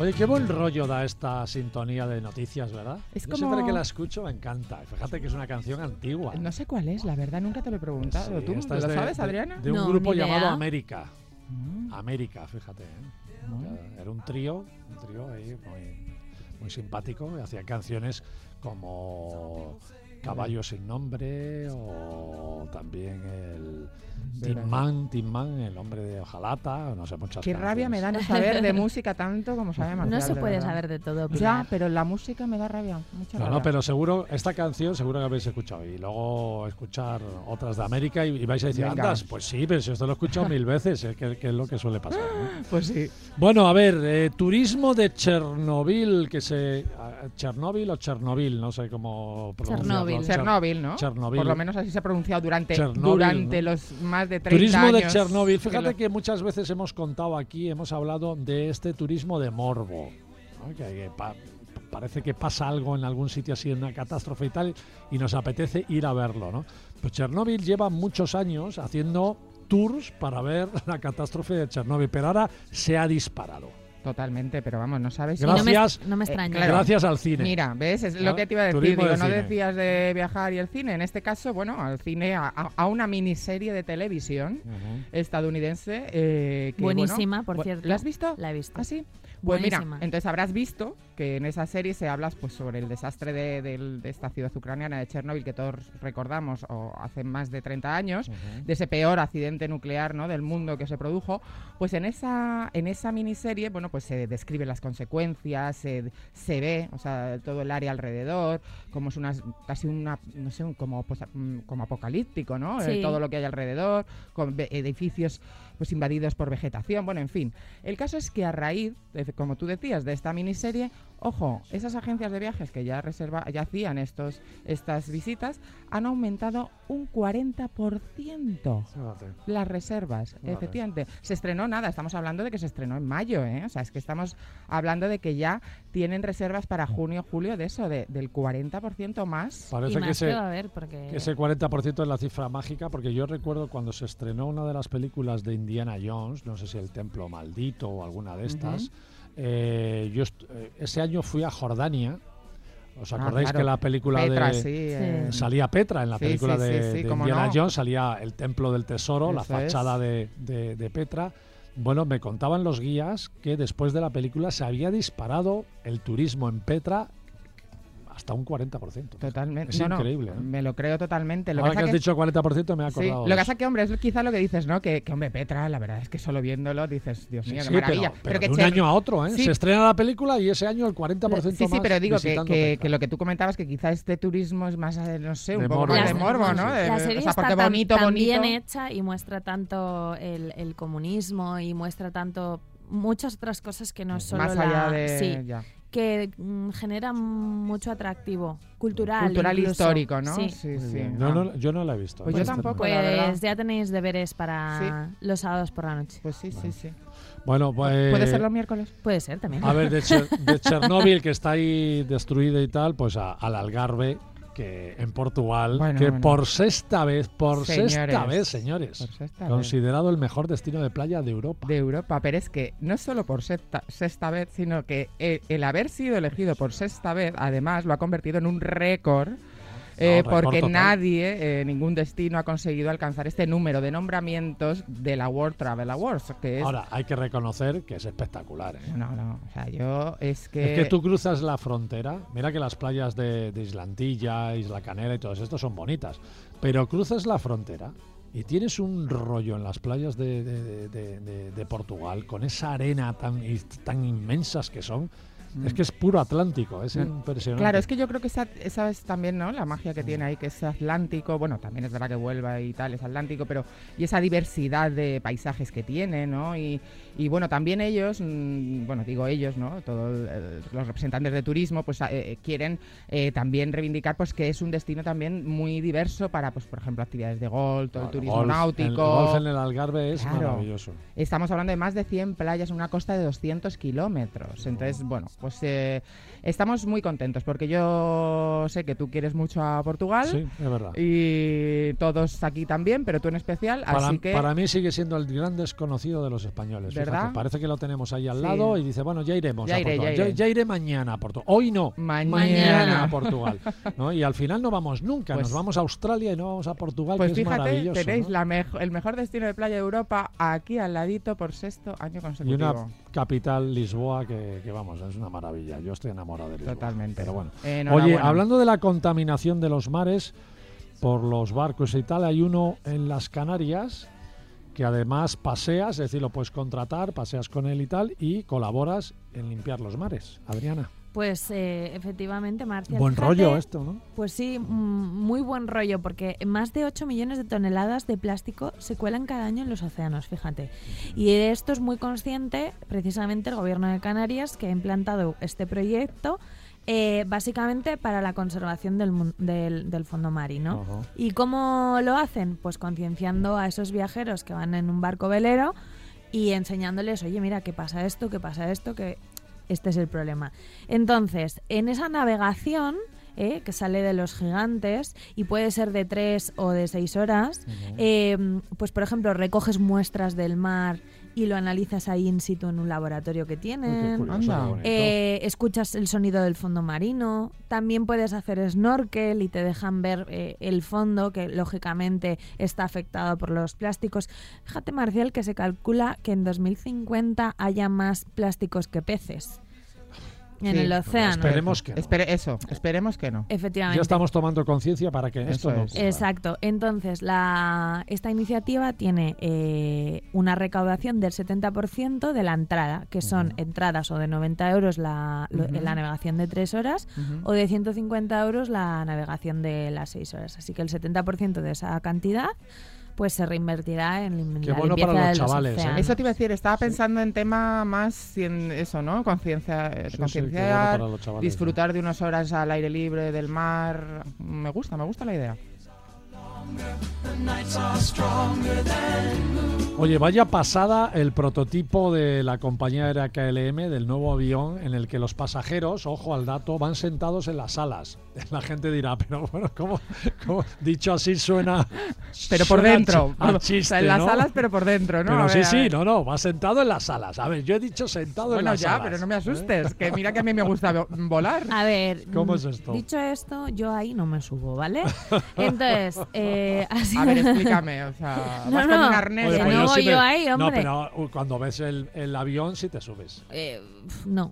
Oye, qué buen rollo da esta sintonía de noticias, ¿verdad? Es Yo como... siempre que la escucho me encanta. Fíjate que es una canción antigua. No sé cuál es, la verdad, nunca te lo he preguntado. Sí, ¿Tú esta lo es sabes, Adriana? De un No, grupo ni idea. llamado América. Mm. América, fíjate. Era un trío ahí muy simpático. Y hacían canciones como Caballo sin nombre o también el Tin Man, el hombre de hojalata, no sé, muchas Qué canciones. rabia me da no saber de música tanto como sabe Marcial. No se de puede verdad. saber de todo, Ya, Pilar. pero la música me da rabia, mucha rabia. No, pero seguro, esta canción seguro que habéis escuchado y luego escuchar otras de América y vais a decir, Venga. andas, pues sí, pero si esto lo he escuchado 1000 veces, que es lo que suele pasar, ¿no? Pues sí. Bueno, a ver, turismo de Chernobyl, Chernóbil o Chernobyl, no sé cómo pronunciarlo. Chernóbil. Chernóbil, ¿no? Chernóbil. Por lo menos así se ha pronunciado durante Chernóbil, ¿no? los más de 30 Turismo años. de Chernóbil. Fíjate lo- que muchas veces hemos contado aquí, hemos hablado de este turismo de morbo, ¿no? Que parece que pasa algo en algún sitio así, en una catástrofe y tal, y nos apetece ir a verlo, ¿no? Pues Chernóbil lleva muchos años haciendo tours para ver la catástrofe de Chernóbil, pero ahora se ha disparado. Totalmente, pero vamos, no sabes... Y Gracias. no me extraña. claro. Gracias al cine. Mira, ¿ves? Es ¿No? lo que te iba a decir. Turismo Digo, de no cine. decías de viajar y el cine. En este caso, bueno, al cine, a una miniserie de televisión Ujú. estadounidense. Que, Buenísima, bueno, por cierto. ¿La has visto? La he visto. ¿Ah, sí? Pues mira, Buenísima. entonces habrás visto que en esa serie se habla pues, sobre el desastre de esta ciudad ucraniana de Chernóbil, que todos recordamos hace más de 30 años, de ese peor accidente nuclear, ¿no?, del mundo que se produjo. Pues en esa miniserie, bueno, pues se describen las consecuencias, se ve, o sea, todo el área alrededor, como es casi una, no sé, como apocalíptico, ¿no? Sí. Todo lo que hay alrededor, con edificios pues invadidos por vegetación, bueno, en fin. El caso es que a raíz, como tú decías, de esta miniserie, ojo, esas agencias de viajes que ya hacían estas visitas han aumentado un 40% Fíjate. las reservas, Vale. efectivamente. Se estrenó nada, estamos hablando de que se estrenó en mayo, ¿eh? O sea, es que estamos hablando de que ya tienen reservas para junio, julio, de eso, del 40% más. Parece Y que más que va a haber, porque... ese 40% es la cifra mágica, porque yo recuerdo cuando se estrenó una de las películas de Indiana Jones, no sé si El Templo Maldito o alguna de estas, ese año fui a Jordania. ¿Os acordáis claro. que la película Petra, de... sí, Salía Petra en la Sí, película sí, de sí, cómo Indiana no. Jones, salía el Templo del Tesoro, la Eso es. fachada de Petra. Bueno, me contaban los guías que después de la película se había disparado el turismo en Petra hasta un 40%. Totalmente. Es increíble, ¿no? Me lo creo totalmente. Lo Ahora que que has pasa que- dicho 40% me he Sí, acordado. lo que pasa que, hombre, es quizá lo que dices, ¿no? Que hombre, Petra, la verdad es que solo viéndolo dices, Dios mío, Sí, qué maravilla. pero que de un año a otro, ¿eh? Sí. Se estrena la película y ese año el 40% Sí, más pero digo visitando que Petra. lo que tú comentabas, que quizá este turismo es más, no sé, un De poco morbo. más de La- morbo, ¿no? La serie o sea, está porque tan bonito. bien hecha y muestra tanto el comunismo y muestra tanto muchas otras cosas que no es solo Más allá de... Sí, ya. que generan mucho atractivo cultural incluso. histórico, ¿no? Sí. Sí, Muy sí. bien. Ah. Yo no la he visto. Pues ¿no? yo tampoco. la verdad. Pues ya tenéis deberes para los sábados por la noche. Pues sí, sí, sí. Bueno, pues... ¿Puede ser los miércoles? Puede ser también. A ver, de Chernóbil, que está ahí destruida y tal, pues al Algarve, que en Portugal, Bueno, que bueno. por sexta vez, Señores, señores, por sexta vez. considerado el mejor destino de playa de Europa. De Europa, pero es que no solo por sexta vez, sino que el haber sido elegido por sexta vez, además, lo ha convertido en un récord. récord Porque total. nadie, ningún destino ha conseguido alcanzar este número de nombramientos de la World Travel Awards, que es... Ahora, hay que reconocer que es espectacular, ¿eh? No, o sea, yo es que... Es que tú cruzas la frontera, mira que las playas de Islantilla, Isla Canela y todos estos son bonitas, pero cruzas la frontera y tienes un rollo en las playas de Portugal con esa arena tan inmensas que son. Es que es puro Atlántico, es impresionante. Claro, es que yo creo que esa es también, ¿no?, la magia que tiene ahí, que es Atlántico. Bueno, también es verdad que Huelva y tal es Atlántico, pero y esa diversidad de paisajes que tiene, ¿no? Y bueno, también ellos, bueno, digo ellos, ¿no?, todos los representantes de turismo, pues quieren también reivindicar pues que es un destino también muy diverso para, pues por ejemplo, actividades de golf, todo el turismo náutico. El golf en el Algarve es Claro. maravilloso. Estamos hablando de más de 100 playas en una costa de 200 kilómetros. Entonces, bueno, pues estamos muy contentos porque yo sé que tú quieres mucho a Portugal. Sí, es verdad. Y todos aquí también, pero tú en especial, así que... Para mí sigue siendo el gran desconocido de los españoles. ¿Verdad? Fíjate, parece que lo tenemos ahí al Sí. lado y dice, bueno, ya iremos a Portugal. Ya iré mañana a Portugal. Hoy no. Mañana. A Portugal. ¿No? Y al final no vamos nunca. Pues, nos vamos a Australia y no vamos a Portugal, pues que es fíjate, maravilloso. tenéis ¿no? el mejor destino de playa de Europa aquí al ladito por 6º año Y consecutivo. una capital, Lisboa, que vamos, es una maravilla. Yo estoy enamorado de Lisboa. Totalmente. Pero bueno. Enhorabuena. Oye, hablando de la contaminación de los mares por los barcos y tal, hay uno en las Canarias que además paseas, es decir, lo puedes contratar, paseas con él y tal, y colaboras en limpiar los mares. Adriana. Pues efectivamente, Marcia. Buen fíjate, rollo esto, ¿no? Pues sí, muy buen rollo, porque más de 8 millones de toneladas de plástico se cuelan cada año en los océanos, fíjate. Y de esto es muy consciente precisamente el Gobierno de Canarias, que ha implantado este proyecto básicamente para la conservación del fondo marino. Ajá. ¿Y cómo lo hacen? Pues concienciando a esos viajeros que van en un barco velero y enseñándoles, oye, mira, ¿qué pasa esto? ¿Qué pasa esto? Que este es el problema. Entonces, en esa navegación que sale de los gigantes y puede ser de 3 o de 6 horas, pues por ejemplo recoges muestras del mar y lo analizas ahí in situ en un laboratorio que tienen. Uy, qué curioso, Anda. qué bonito. Escuchas el sonido del fondo marino, también puedes hacer snorkel y te dejan ver el fondo, que lógicamente está afectado por los plásticos. Fíjate, Marcial, que se calcula que en 2050 haya más plásticos que peces en Sí, el océano. Esperemos que no. Esperemos que no. Efectivamente. Ya estamos tomando conciencia para que esto no es. ocurra. Exacto. Entonces, esta iniciativa tiene una recaudación del 70% de la entrada, que son entradas o de 90 euros la navegación de 3 horas o de 150 euros la navegación de las 6 horas. Así que el 70% de esa cantidad pues se reinvertirá en Qué la bueno limpieza para los de los chavales, ¿eh? océanos. Eso te iba a decir, estaba pensando en tema más en eso, ¿no? Concienciar, Sí, qué bueno para los chavales, disfrutar de unas horas al aire libre del mar. Me gusta la idea. Oye, vaya pasada el prototipo de la compañía aérea KLM, del nuevo avión en el que los pasajeros, ojo al dato, van sentados en las alas. La gente dirá, pero bueno, ¿cómo? Dicho así suena... Pero por suena dentro. a O chiste, sea, en las ¿no? alas, pero por dentro, ¿no? Pero A ver, a sí, ver. no, va sentado en las alas. A ver, yo he dicho sentado en Bueno, las ya, alas. pero no me asustes, que mira que a mí me gusta volar. A ver, ¿Cómo es esto? dicho esto, yo ahí no me subo, ¿vale? Entonces, así... A ver, explícame, o sea, No, vas con no, un arnés. Oye, pues no yo voy sí yo ahí, No, hombre. pero cuando ves el avión sí te subes. No.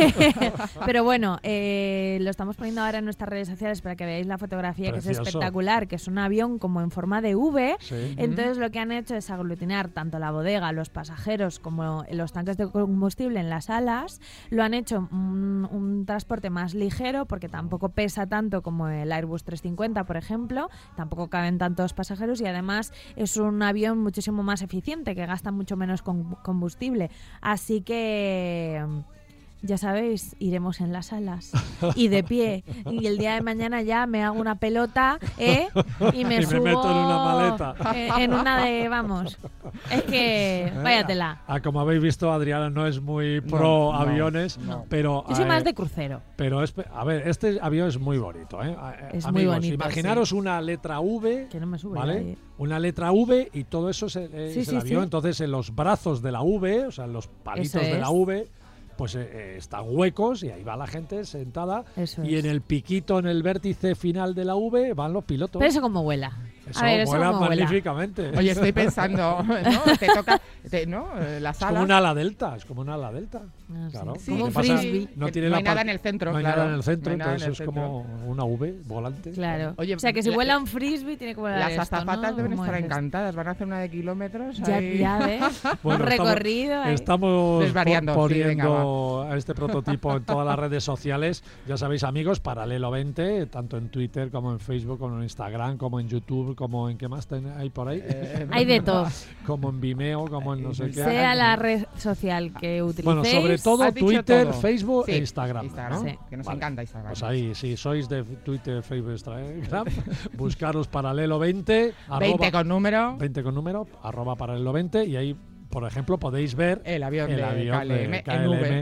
Pero bueno, lo estamos poniendo ahora en nuestras redes sociales para que veáis la fotografía, que es Precioso. espectacular, que es un avión como en forma de V. Sí. Entonces lo que han hecho es aglutinar tanto la bodega, los pasajeros como los tanques de combustible en las alas. Lo han hecho un transporte más ligero porque tampoco pesa tanto como el Airbus 350, por ejemplo. Tampoco caben tantos pasajeros y además es un avión muchísimo más eficiente, que gasta mucho menos combustible. Así que... ya sabéis, iremos en las alas y de pie. Y el día de mañana ya me hago una pelota y me subo meto en una maleta. En una de, vamos. Es que, váyatela. Como habéis visto, Adriana no es muy pro No, aviones, no. pero... Yo soy más de crucero. Pero, a ver, este avión es muy bonito, ¿eh? Es Amigos, muy bonito, imaginaros una letra V, Que no me subo ¿vale? ya ahí. Una letra V y todo eso es Sí, el sí, avión. sí. Entonces, en los brazos de la V, o sea, en los palitos Eso de la es. V, pues están huecos y ahí va la gente sentada. Eso y es. en el piquito, en el vértice final de la V, van los pilotos. Pero eso como vuela. Eso A ver, eso vuela como vuela. magníficamente. Oye, estoy pensando, ¿no? Te toca, ¿no? Las Es como alas. un ala delta, es como un ala delta. Ah, Claro. sí. Sí, Como Lo un que pasa- frisbee. no Que tiene no la hay nada par- en el centro, No hay claro. nada en el centro, No hay nada entonces en es el como una V volante. Claro. Oye, o sea, que si la- vuela un frisbee tiene que volar Las esto, azafatas ¿no? deben ¿Cómo estar es esto? encantadas, van a hacer una de kilómetros. Ya, ahí. ya ves. Bueno, un recorrido. ahí. Estamos Desvariando, sí, poniendo venga, a este prototipo en todas las redes sociales. Ya sabéis, amigos, Paralelo 20, tanto en Twitter como en Facebook, como en Instagram, como en YouTube, como en ¿qué más hay por ahí? Hay de todo. Como en Vimeo, como en no sé qué. Sea la red social que utilicéis. Bueno, sobre todo Has dicho Twitter, todo. Facebook Sí, e Instagram. ¿no? Sí. Que nos Vale. encanta Instagram. Pues ahí, si sois de Twitter, Facebook, Instagram, buscaros Paralelo 20, 20 con número, 20 con número, @paralelo 20, y ahí, por ejemplo, podéis ver el avión de de KLM en KLM V.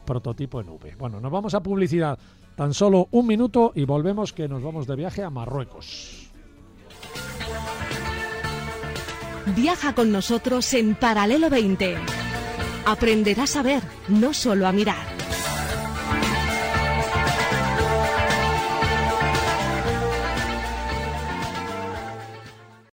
prototipo en V. Bueno, nos vamos a publicidad. Tan solo un minuto y volvemos, que nos vamos de viaje a Marruecos. Viaja con nosotros en Paralelo 20. Aprenderás a ver, no solo a mirar.